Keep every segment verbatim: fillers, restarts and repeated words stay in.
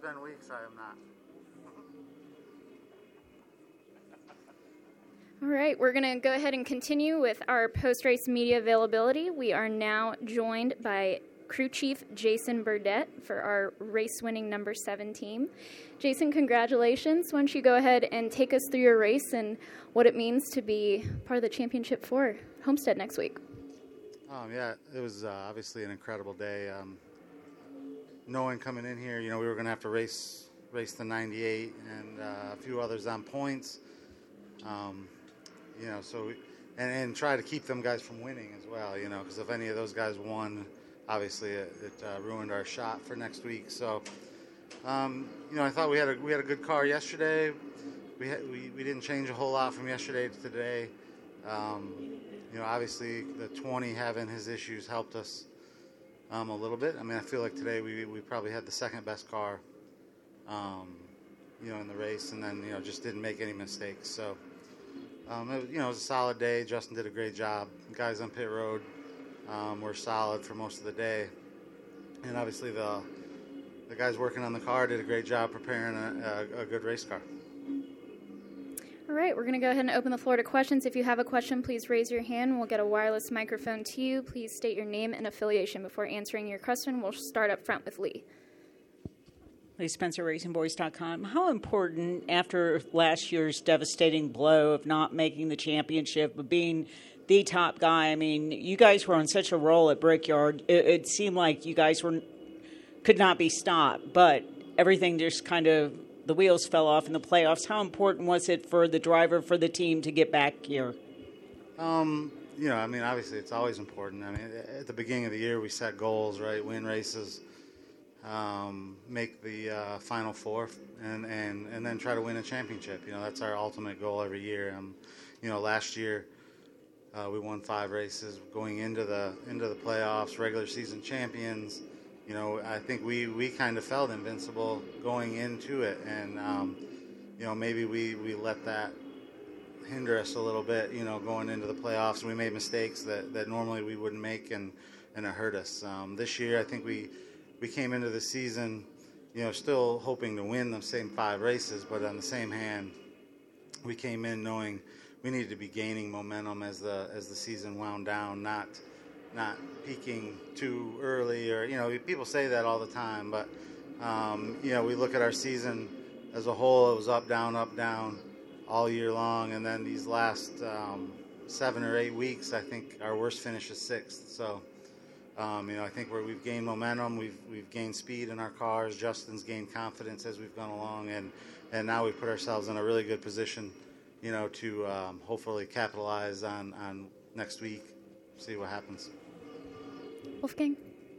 ten weeks, I am not. All right, we're going to go ahead and continue with our post-race media availability. We are now joined by crew chief Jason Burdett for our race-winning number seven team. Jason, congratulations. Why don't you go ahead and take us through your race and what it means to be part of the championship for Homestead next week. Um, yeah, it was uh, obviously an incredible day. Um, knowing coming in here, you know, we were going to have to race race the ninety-eight and uh, a few others on points. Um, You know, so we, and, and try to keep them guys from winning as well, you know, because if any of those guys won, obviously it, it uh, ruined our shot for next week. So, um, you know, I thought we had a we had a good car yesterday. We had, we we didn't change a whole lot from yesterday to today. Um, you know, obviously the twenty having his issues helped us um, a little bit. I mean, I feel like today we we probably had the second best car, um, you know, in the race, and then you know just didn't make any mistakes. So. Um, it, you know, it was a solid day. Justin did a great job. The guys on pit road um, were solid for most of the day. And obviously the the guys working on the car did a great job preparing a, a, a good race car. All right, we're going to go ahead and open the floor to questions. If you have a question, please raise your hand. We'll get a wireless microphone to you. Please state your name and affiliation before answering your question. We'll start up front with Lee. Lee Spencer, Racing Boys dot com. How important, after last year's devastating blow of not making the championship, of being the top guy, I mean, you guys were on such a roll at Brickyard. It, it seemed like you guys were could not be stopped, but everything just kind of, the wheels fell off in the playoffs. How important was it for the driver, for the team to get back here? Um, you know, I mean, obviously it's always important. I mean, at the beginning of the year we set goals, right? Win races. Um, make the uh, Final Four, and, and, and then try to win a championship. You know, that's our ultimate goal every year. Um, you know, last year uh, we won five races going into the into the playoffs, regular season champions. You know, I think we, we kind of felt invincible going into it, and um, you know, maybe we, we let that hinder us a little bit. You know, going into the playoffs, and we made mistakes that, that normally we wouldn't make, and, and it hurt us. Um, this year, I think we. We came into the season, you know, still hoping to win the same five races, but on the same hand, we came in knowing we needed to be gaining momentum as the as the season wound down, not not peaking too early, or you know, people say that all the time, but um, you know, we look at our season as a whole. It was up, down, up, down all year long, and then these last um, seven or eight weeks, I think our worst finish is sixth. So. Um, you know, I think where we've gained momentum, we've we've gained speed in our cars. Justin's gained confidence as we've gone along, and, and now we've put ourselves in a really good position, you know, to um, hopefully capitalize on, on next week, see what happens. Wolfgang.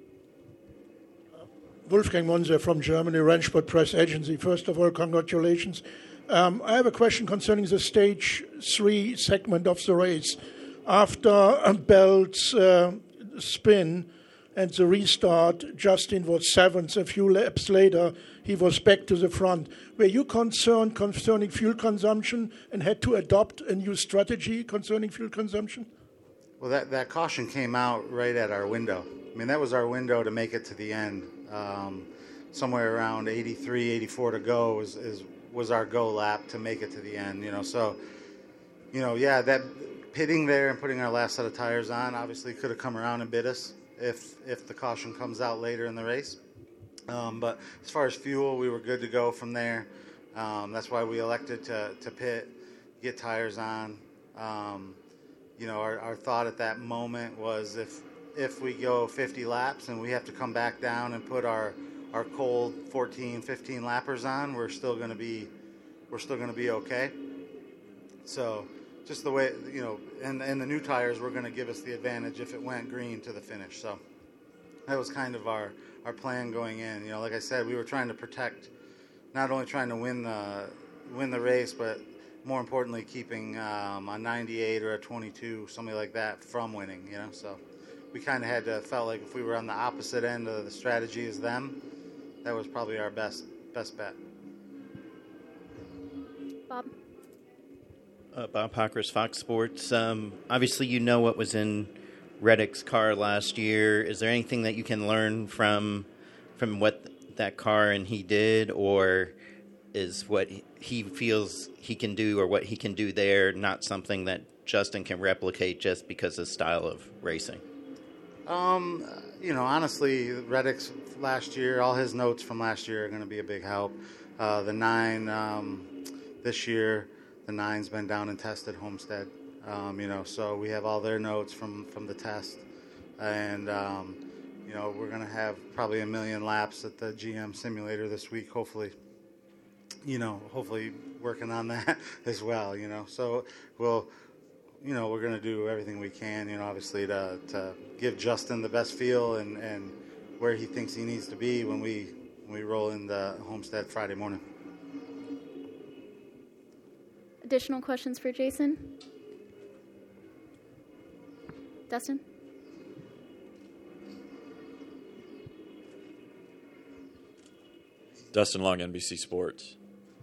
Wolfgang Monser from Germany, Rennsport Press Agency. First of all, congratulations. Um, I have a question concerning the stage three segment of the race. After Bell's uh, spin and the restart, Justin was seventh. A few laps later, he was back to the front. Were you concerned concerning fuel consumption and had to adopt a new strategy concerning fuel consumption? Well, that, that caution came out right at our window. I mean, that was our window to make it to the end. Um, somewhere around eighty-three, eighty-four to go was, is, was our go lap to make it to the end, you know. So, you know, yeah, that pitting there and putting our last set of tires on obviously could have come around and bit us if if the caution comes out later in the race. Um, but as far as fuel, we were good to go from there. Um, that's why we elected to, to pit, get tires on. Um, you know, our, our thought at that moment was if if we go fifty laps and we have to come back down and put our, our cold fourteen, fifteen lappers on, we're still going to be we're still going to be okay. So. Just the way, you know, and, and the new tires were going to give us the advantage if it went green to the finish. So that was kind of our, our plan going in. You know, like I said, we were trying to protect, not only trying to win the win the race, but more importantly, keeping um, a ninety-eight or a twenty-two, something like that, from winning. You know, so we kind of had to felt like if we were on the opposite end of the strategy as them, that was probably our best best bet. Bob. Uh, Bob Pockris, Fox Sports. Um, obviously, you know what was in Reddick's car last year. Is there anything that you can learn from from what that car and he did, or is what he feels he can do or what he can do there not something that Justin can replicate just because of style of racing? Um, you know, honestly, Reddick's last year, all his notes from last year are going to be a big help. Uh, the nine um, this year, the nine's been down and tested Homestead. Um, you know, so we have all their notes from, from the test, and um, you know, we're going to have probably a million laps at the G M simulator this week, hopefully. You know, hopefully working on that as well. You know, so we'll. You know, we're going to do everything we can, you know, obviously to, to give Justin the best feel and, and where he thinks he needs to be when we when we roll in the Homestead Friday morning. Additional questions for Jason? Dustin? Dustin Long, N B C Sports.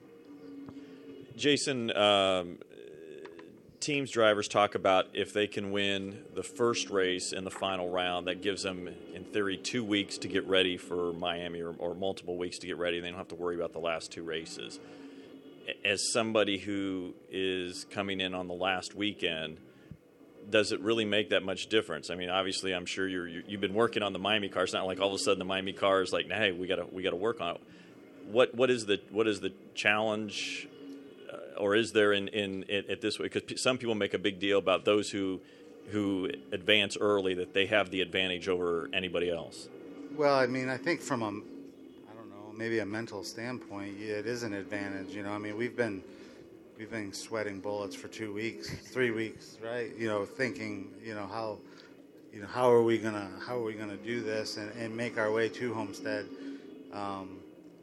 Jason, um, teams drivers talk about if they can win the first race in the final round, that gives them, in theory, two weeks to get ready for Miami or, or multiple weeks to get ready. They don't have to worry about the last two races. As somebody who is coming in on the last weekend, does it really make that much difference? I mean, obviously, I'm sure you're, you've been working on the Miami car. It's not like all of a sudden the Miami car is like, hey, we got to we got to work on it. What what is the what is the challenge? Or is there in, in, in at this way? Because some people make a big deal about those who who advance early, that they have the advantage over anybody else. Well, I mean, I think from a, I don't know, maybe a mental standpoint, yeah, it is an advantage. You know, I mean, we've been we've been sweating bullets for two weeks, three weeks, right? You know, thinking, you know, how, you know, how are we gonna how are we gonna do this and, and make our way to Homestead? Um,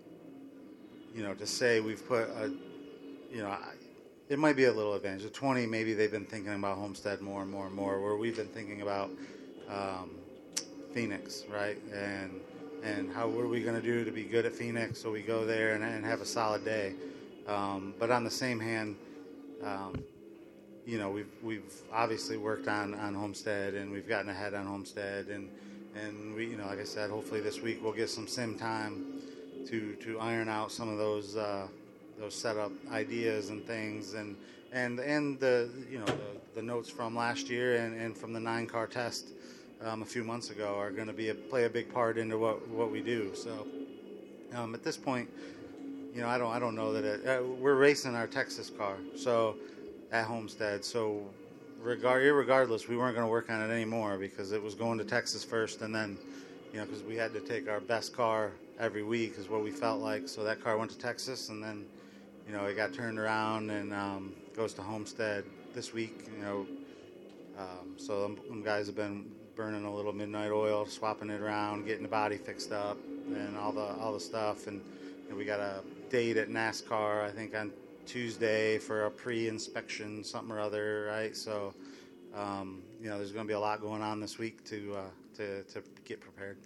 you know, to say we've put a You know, it might be a little advantage. At twenty, maybe they've been thinking about Homestead more and more and more, where we've been thinking about um, Phoenix, right? And and how what are we going to do to be good at Phoenix so we go there and, and have a solid day. Um, but on the same hand, um, you know, we've we've obviously worked on, on Homestead, and we've gotten ahead on Homestead, and and we, you know, like I said, hopefully this week we'll get some sim time to to iron out some of those. Uh, those setup ideas and things, and and and the you know the, the notes from last year and, and from the nine car test um, a few months ago are going to be a, play a big part into what what we do. So um, at this point, you know, I don't I don't know that it, uh, we're racing our Texas car, so at Homestead. So regard irregardless, we weren't going to work on it anymore because it was going to Texas first, and then you know because we had to take our best car every week is what we felt like. So that car went to Texas, and then. You know, it got turned around and um, goes to Homestead this week. You know, um, so them, them guys have been burning a little midnight oil, swapping it around, getting the body fixed up, and all the all the stuff. And, and we got a date at NASCAR, I think, on Tuesday for a pre-inspection, something or other, right? So, um, you know, there's going to be a lot going on this week to uh, to to get prepared.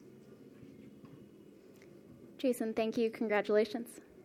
Jason, thank you. Congratulations.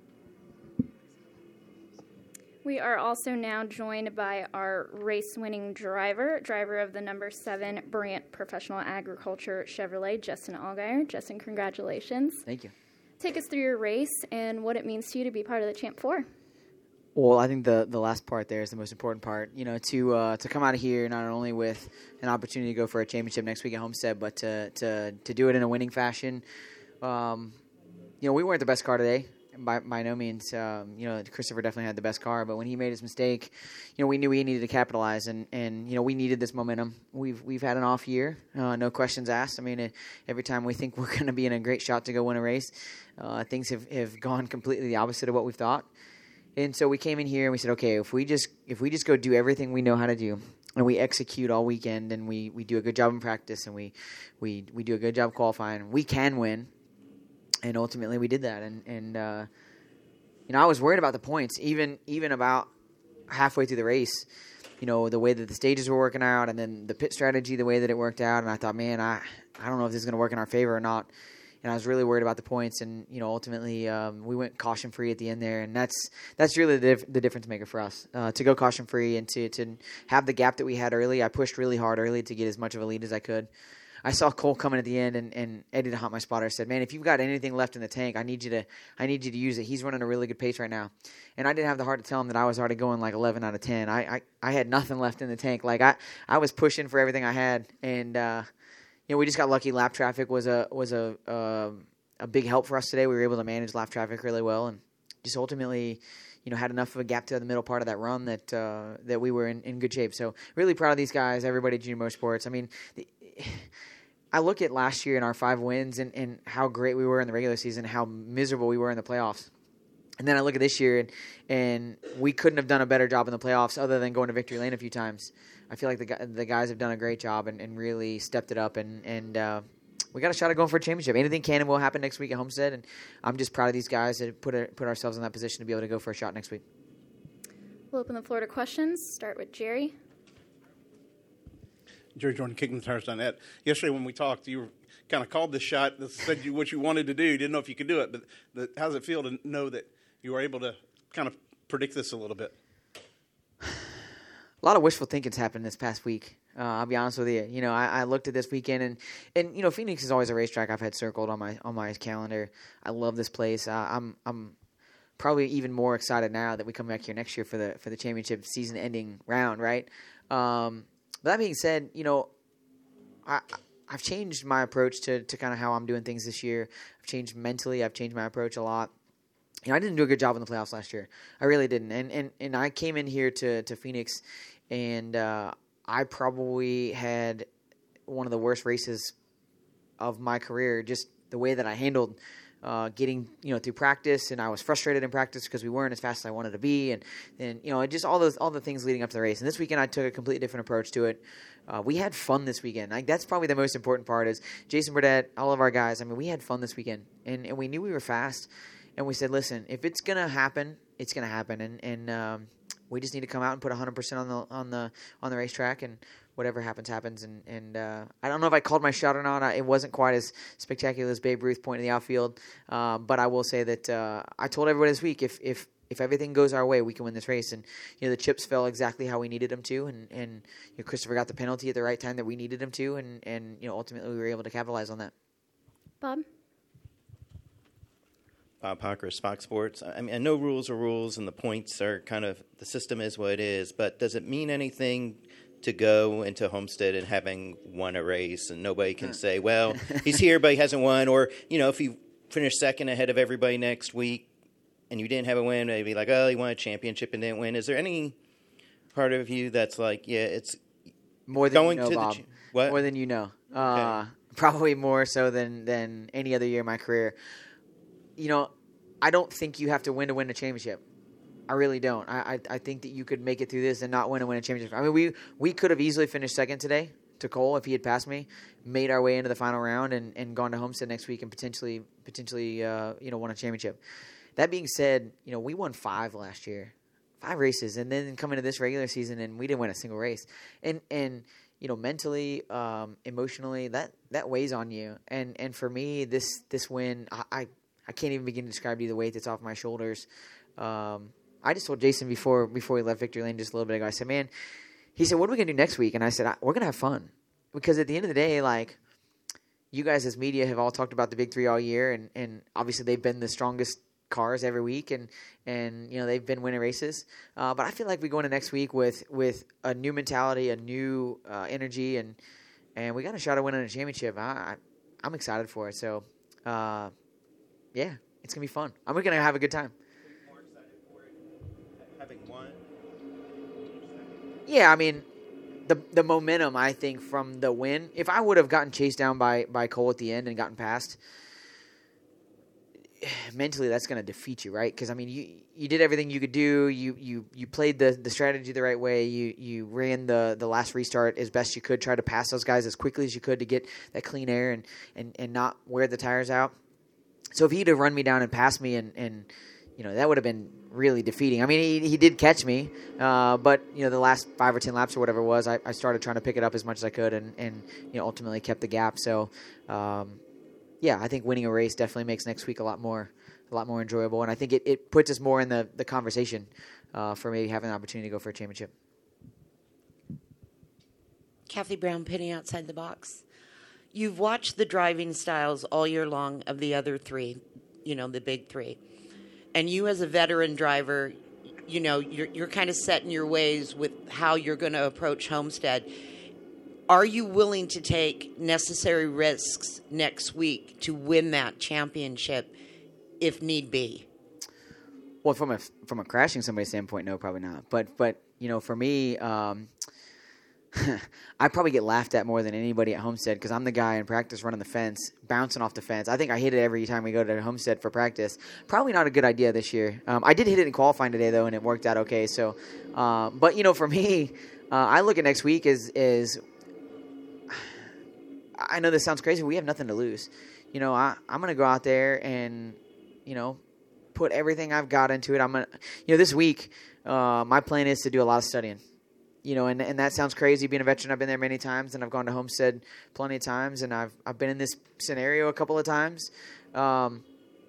We are also now joined by our race-winning driver, driver of the number seven Brandt Professional Agriculture Chevrolet, Justin Allgaier. Justin, congratulations. Thank you. Take us through your race and what it means to you to be part of the Champ Four. Well, I think the, the last part there is the most important part. You know, to uh, to come out of here not only with an opportunity to go for a championship next week at Homestead, but to to, to do it in a winning fashion. Um, you know, we weren't the best car today. By, by no means, um, you know, Christopher definitely had the best car, but when he made his mistake, you know, we knew we needed to capitalize, and, and you know, we needed this momentum. We've we've had an off year, uh, no questions asked. I mean, it, every time we think we're going to be in a great shot to go win a race, uh, things have, have gone completely the opposite of what we thought. And so we came in here and we said, okay, if we just if we just go do everything we know how to do, and we execute all weekend, and we, we do a good job in practice, and we we we do a good job qualifying, we can win. And ultimately, we did that. And, and uh, you know, I was worried about the points, even even about halfway through the race. You know, the way that the stages were working out, and then the pit strategy, the way that it worked out. And I thought, man, I, I don't know if this is going to work in our favor or not. And I was really worried about the points. And, you know, ultimately, um, we went caution-free at the end there. And that's that's really the, dif- the difference maker for us, uh, to go caution-free and to, to have the gap that we had early. I pushed really hard early to get as much of a lead as I could. I saw Cole coming at the end, and, and Eddie the Hot My Spotter said, "Man, if you've got anything left in the tank, I need you to I need you to use it. He's running a really good pace right now." And I didn't have the heart to tell him that I was already going like eleven out of ten. I, I, I had nothing left in the tank. Like I, I was pushing for everything I had, and uh, you know, we just got lucky. Lap traffic was a was a uh, a big help for us today. We were able to manage lap traffic really well, and just ultimately, you know, had enough of a gap to the middle part of that run that uh, that we were in, in good shape. So really proud of these guys, everybody at Junior Motorsports. I mean, the, I look at last year and our five wins and, and how great we were in the regular season, how miserable we were in the playoffs. And then I look at this year, and, and we couldn't have done a better job in the playoffs other than going to victory lane a few times. I feel like the the guys have done a great job and, and really stepped it up, and, and uh, we got a shot at going for a championship. Anything can and will happen next week at Homestead, and I'm just proud of these guys that put a, put ourselves in that position to be able to go for a shot next week. We'll open the floor to questions. Start with Jerry. Jerry Jordan, Kicking the Tires dot net. Yesterday when we talked, you kind of called the shot, said you, what you wanted to do. You didn't know if you could do it, but the, how does it feel to know that you were able to kind of predict this a little bit? A lot of wishful thinking's happened this past week. Uh, I'll be honest with you. You know, I, I looked at this weekend, and, and you know, Phoenix is always a racetrack I've had circled on my on my calendar. I love this place. Uh, I'm I'm probably even more excited now that we come back here next year for the for the championship season ending round, right? Um, but that being said, you know, I I've changed my approach to to kind of how I'm doing things this year. I've changed mentally. I've changed my approach a lot. You know, I didn't do a good job in the playoffs last year. I really didn't. And and, and I came in here to, to Phoenix, and uh, I probably had one of the worst races of my career, just the way that I handled uh, getting, you know, through practice. And I was frustrated in practice because we weren't as fast as I wanted to be. And, and you know, just all those all the things leading up to the race. And this weekend I took a completely different approach to it. Uh, we had fun this weekend. Like, that's probably the most important part is Jason Burdett, all of our guys. I mean, we had fun this weekend. And, and we knew we were fast. And we said, listen, if it's going to happen, it's going to happen. And, and um, we just need to come out and put one hundred percent on the on the on the racetrack, and whatever happens, happens. And, and uh, I don't know if I called my shot or not. I, it wasn't quite as spectacular as Babe Ruth point in the outfield. Um, but I will say that uh, I told everybody this week, if if if everything goes our way, we can win this race. And you know, the chips fell exactly how we needed them to, and and you know, Christopher got the penalty at the right time that we needed him to, and and you know, ultimately we were able to capitalize on that. Bob. Bob Hockers, Fox Sports. I mean, I know rules are rules, and the points are kind of, the system is what it is, but does it mean anything to go into Homestead and having won a race, and nobody can say, well, he's here, but he hasn't won, or, you know, if you finish second ahead of everybody next week and you didn't have a win, maybe like, oh, he won a championship and didn't win. Is there any part of you that's like, yeah, it's more than going you know, to Bob. the what? More than you know. Uh, Okay. Probably more so than, than any other year in my career. You know, I don't think you have to win to win a championship. I really don't. I, I I think that you could make it through this and not win and win a championship. I mean, we we could have easily finished second today to Cole if he had passed me, made our way into the final round, and, and gone to Homestead next week and potentially potentially uh, you know, won a championship. That being said, you know, we won five last year, five races, and then come into this regular season and we didn't win a single race. And and you know, mentally, um, emotionally, that that weighs on you. And and for me, this this win, I. I I can't even begin to describe to you the weight that's off my shoulders. Um, I just told Jason before before we left Victory Lane just a little bit ago, I said, man, he said, what are we going to do next week? And I said, I, we're going to have fun. Because at the end of the day, like, you guys as media have all talked about the Big Three all year, and, and obviously they've been the strongest cars every week, and, and you know, they've been winning races. Uh, but I feel like we go into next week with, with a new mentality, a new uh, energy, and and we got a shot at winning a championship. I, I, I'm excited for it. So, uh, yeah, it's going to be fun. I'm going to have a good time. More excited for it, having won? Yeah, I mean, the the momentum, I think, from the win, if I would have gotten chased down by, by Cole at the end and gotten past, mentally that's going to defeat you, right? Because, I mean, you you did everything you could do. You you, you played the, the strategy the right way. You you ran the, the last restart as best you could, tried to pass those guys as quickly as you could to get that clean air and, and, and not wear the tires out. So if he'd have run me down and passed me, and, and you know, that would have been really defeating. I mean, he he did catch me, uh, but, you know, the last five or ten laps or whatever it was, I, I started trying to pick it up as much as I could, and, and you know, ultimately kept the gap. So, um, yeah, I think winning a race definitely makes next week a lot more a lot more enjoyable, and I think it, it puts us more in the, the conversation uh, for maybe having an opportunity to go for a championship. Kathy Brown, Penny Outside the Box. you've watched the driving styles all year long of the other three, you know, the big three. And you as a veteran driver, you know, you're, you're kind of set in your ways with how you're going to approach Homestead. Are you willing to take necessary risks next week to win that championship if need be? Well, from a from a crashing somebody standpoint, no, probably not. But but you know, for me, um, I probably get laughed at more than anybody at Homestead because I'm the guy in practice running the fence, bouncing off the fence. I think I hit it every time we go to Homestead for practice. Probably not a good idea this year. Um, I did hit it in qualifying today though, and it worked out okay. So, uh, but you know, for me, uh, I look at next week as is. I know this sounds crazy. But we have nothing to lose. You know, I, I'm going to go out there and, you know, put everything I've got into it. I'm going to, you know, this week, uh, my plan is to do a lot of studying. You know, and, and that sounds crazy. Being a veteran, I've been there many times, and I've gone to Homestead plenty of times, and I've I've been in this scenario a couple of times. Um,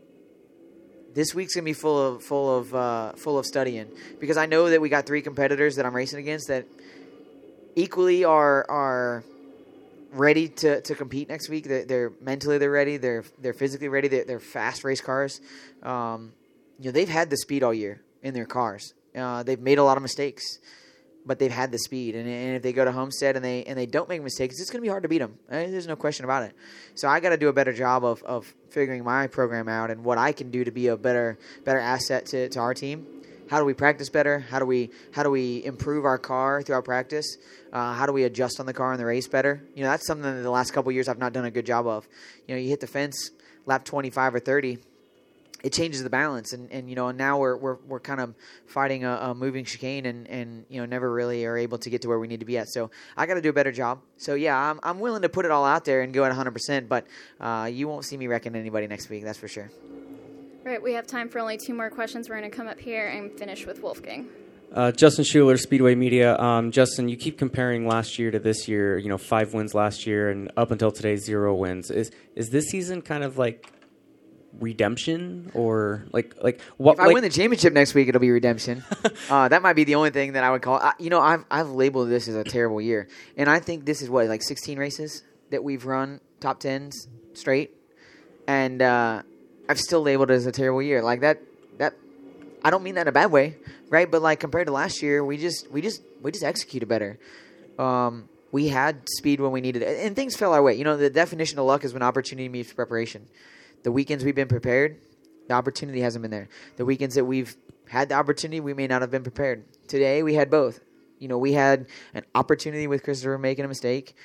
this week's gonna be full of full of uh, full of studying because I know that we got three competitors that I'm racing against that equally are are ready to, to compete next week. They're, they're mentally they're ready. They're they're physically ready. They're, they're fast race cars. Um, you know, they've had the speed all year in their cars. Uh, they've made a lot of mistakes, but they've had the speed. And, and if they go to Homestead and they and they don't make mistakes, it's going to be hard to beat them. There's no question about it. So I got to do a better job of, of figuring my program out and what I can do to be a better better asset to, to our team. How do we practice better? How do we how do we improve our car throughout practice? Uh, how do we adjust on the car in the race better? You know, that's something that the last couple of years I've not done a good job of. You know, you hit the fence lap twenty-five or thirty, it changes the balance, and, and you know, now we're we're we're kind of fighting a, a moving chicane, and, and you know, never really are able to get to where we need to be at. So I got to do a better job. So yeah, I'm I'm willing to put it all out there and go at one hundred percent, but uh, you won't see me wrecking anybody next week. That's for sure. All right, we have time for only two more questions. We're going to come up here and finish with Wolfgang. Uh, Justin Schuler, Speedway Media. Um, Justin, you keep comparing last year to this year. You know, five wins last year, and up until today, zero wins. Is is this season kind of like redemption, or like like what? If I like, win the championship next week, it'll be redemption. uh, that might be the only thing that I would call. I, you know, I've I've labeled this as a terrible year, and I think this is what like sixteen races that we've run top tens straight, and uh, I've still labeled it as a terrible year. Like that that. I don't mean that in a bad way, right? But like compared to last year, we just we just we just executed better. Um, we had speed when we needed it, and things fell our way. You know, the definition of luck is when opportunity meets preparation. The weekends we've been prepared, the opportunity hasn't been there. The weekends that we've had the opportunity, we may not have been prepared. Today, we had both. You know, we had an opportunity with Christopher making a mistake.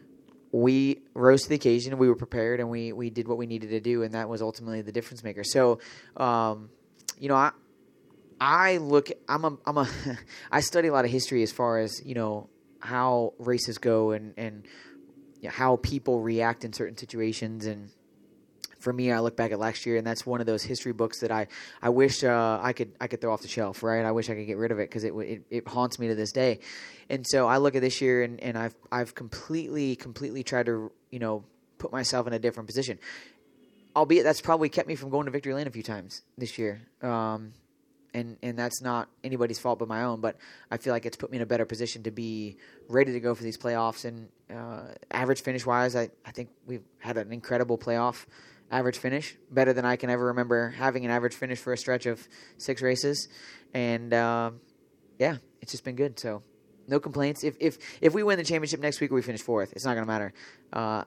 We rose to the occasion, we were prepared, and we we did what we needed to do, and that was ultimately the difference maker. So, um, you know, I. I look. I'm a. I'm a. I study a lot of history as far as you know how races go and and you know, how people react in certain situations. And for me, I look back at last year, and that's one of those history books that I I wish uh, I could I could throw off the shelf. Right? I wish I could get rid of it because it, it it haunts me to this day. And so I look at this year, and, and I've I've completely completely tried to you know put myself in a different position. Albeit that's probably kept me from going to victory lane a few times this year. Um, And and that's not anybody's fault but my own. But I feel like it's put me in a better position to be ready to go for these playoffs. And uh, average finish-wise, I, I think we've had an incredible playoff average finish, better than I can ever remember having an average finish for a stretch of six races. And, uh, yeah, it's just been good. So no complaints. If if if we win the championship next week or we finish fourth, it's not going to matter. Uh,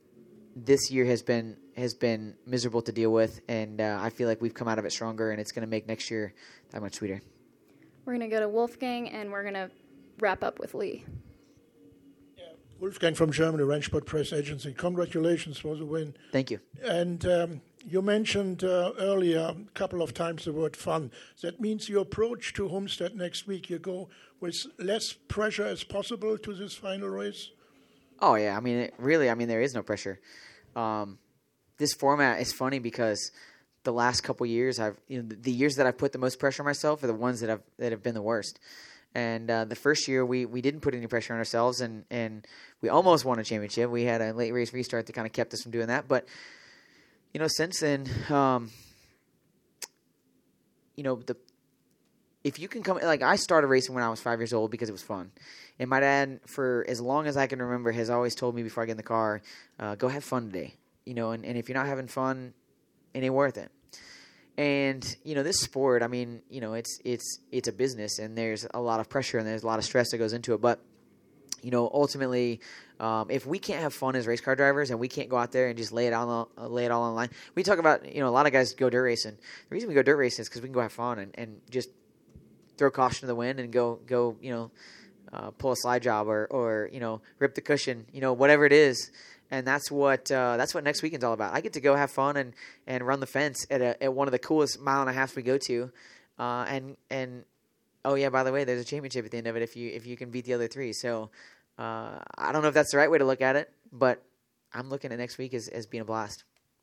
this year has been has been miserable to deal with, and uh, I feel like we've come out of it stronger, and it's going to make next year that much sweeter. We're going to go to Wolfgang, and we're going to wrap up with Lee. Yeah. Wolfgang from Germany, Rennsport Press Agency. Congratulations for the win. Thank you. And um, you mentioned uh, earlier a couple of times the word fun. That means your approach to Homestead next week, you go with less pressure as possible to this final race? Oh, yeah. I mean, it, really, I mean, there is no pressure. Um, this format is funny because the last couple years, I've you know, the years that I've put the most pressure on myself are the ones that have that have been the worst. And uh, the first year, we, we didn't put any pressure on ourselves, and, and we almost won a championship. We had a late race restart that kind of kept us from doing that. But, you know, since then, um, you know, the if you can come, like I started racing when I was five years old because it was fun. And my dad, for as long as I can remember, has always told me before I get in the car, uh, go have fun today. You know, and, and if you're not having fun, it ain't worth it. And, you know, this sport, I mean, you know, it's it's it's a business, and there's a lot of pressure and there's a lot of stress that goes into it. But, you know, ultimately, um, if we can't have fun as race car drivers and we can't go out there and just lay it all uh, lay it all on the line, we talk about, you know, a lot of guys go dirt racing. The reason we go dirt racing is because we can go have fun and, and just throw caution to the wind and go go you know uh, pull a slide job or or you know rip the cushion, you know whatever it is. And that's what uh, that's what next weekend's all about. I get to go have fun and, and run the fence at a, at one of the coolest mile and a half we go to, uh, and and oh yeah, by the way, there's a championship at the end of it if you if you can beat the other three. So uh, I don't know if that's the right way to look at it, but I'm looking at next week as, as being a blast.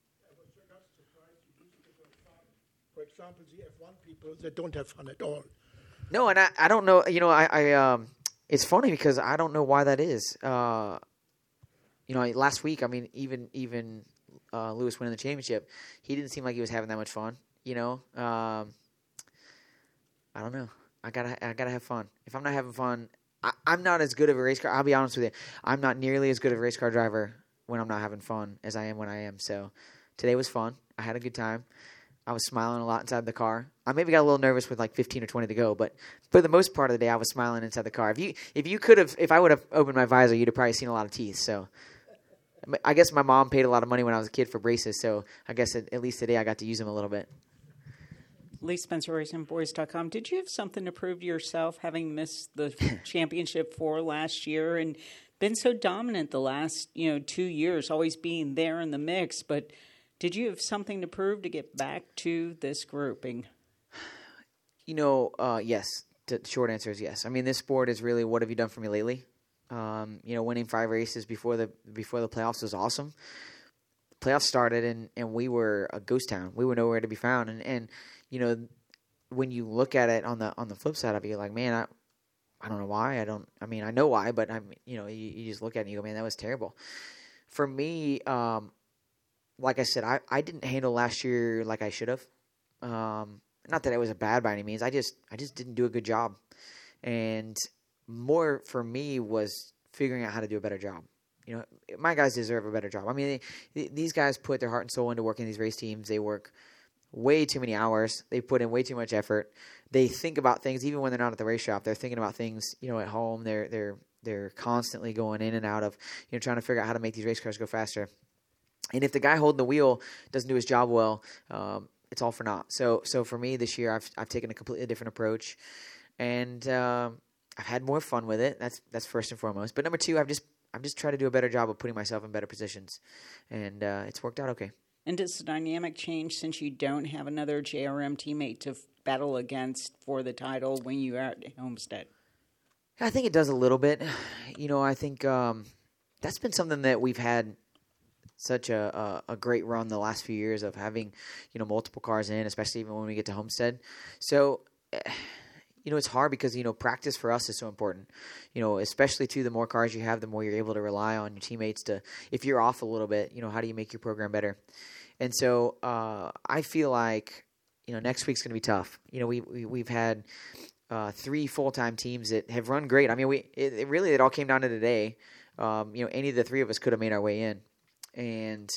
For example, the F one people that don't have fun at all. No, and I, I don't know. You know, I, I um, it's funny because I don't know why that is. Uh, You know, last week, I mean, even even uh, Lewis winning the championship, he didn't seem like he was having that much fun. You know, um, I don't know. I gotta I gotta have fun. If I'm not having fun, I, I'm not as good of a race car. I'll be honest with you. I'm not nearly as good of a race car driver when I'm not having fun as I am when I am. So today was fun. I had a good time. I was smiling a lot inside the car. I maybe got a little nervous with like fifteen or twenty to go, but for the most part of the day, I was smiling inside the car. If you if you could have, if I would have opened my visor, you'd have probably seen a lot of teeth. So. I guess my mom paid a lot of money when I was a kid for braces, so I guess at, at least today I got to use them a little bit. Lee Spencer Racing Boys dot com. Did you have something to prove to yourself, having missed the championship four last year and been so dominant the last you know two years, always being there in the mix? But did you have something to prove to get back to this grouping? You know, uh, yes. The short answer is yes. I mean, this sport is really what have you done for me lately? Um, you know, winning five races before the before the playoffs was awesome. The playoffs started and, and we were a ghost town. We were nowhere to be found. And, and you know, when you look at it on the on the flip side of it, you're like, man, I I don't know why. I don't. I mean, I know why, but I'm you know, you, you just look at it and you go, man, that was terrible. For me, um, like I said, I, I didn't handle last year like I should have. Um, not that it was a bad by any means. I just I just didn't do a good job. And more for me was figuring out how to do a better job. You know, my guys deserve a better job. I mean, they, these guys put their heart and soul into working these race teams. They work way too many hours. They put in way too much effort. They think about things even when they're not at the race shop. They're thinking about things, you know, at home. They're they're they're constantly going in and out of, you know, trying to figure out how to make these race cars go faster. And if the guy holding the wheel doesn't do his job well, um, it's all for naught. So so for me this year, I've I've taken a completely different approach, and um, I've had more fun with it. That's that's first and foremost. But number two, I've just I've just tried to do a better job of putting myself in better positions, and uh, it's worked out okay. And does the dynamic change since you don't have another J R M teammate to f- battle against for the title when you are at Homestead? I think it does a little bit. You know, I think um, that's been something that we've had such a, a, a great run the last few years of having, you know, multiple cars in, especially even when we get to Homestead. So. Eh, You know, it's hard because, you know, practice for us is so important. You know, especially, too, the more cars you have, the more you're able to rely on your teammates to, if you're off a little bit, you know, how do you make your program better? And so uh, I feel like, you know, next week's going to be tough. You know, we, we, we've had uh, three full-time teams that have run great. I mean, we it, it really, it all came down to today. Um, you know, any of the three of us could have made our way in. And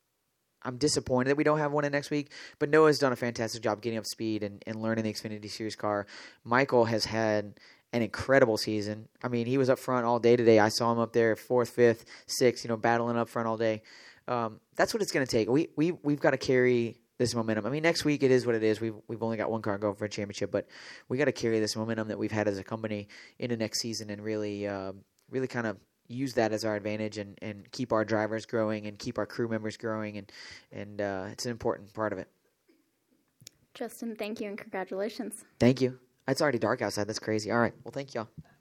I'm disappointed that we don't have one in next week, but Noah's done a fantastic job getting up speed and, and learning the Xfinity Series car. Michael has had an incredible season. I mean, he was up front all day today. I saw him up there fourth, fifth, sixth, you know, battling up front all day. Um, that's what it's going to take. We, we, we've got to carry this momentum. I mean, next week it is what it is. We've, we've only got one car going for a championship, but we got to carry this momentum that we've had as a company into next season and really, uh, really kind of use that as our advantage and, and keep our drivers growing and keep our crew members growing, and and uh, it's an important part of it. Justin, thank you and congratulations. Thank you. It's already dark outside. That's crazy. All right. Well, thank y'all.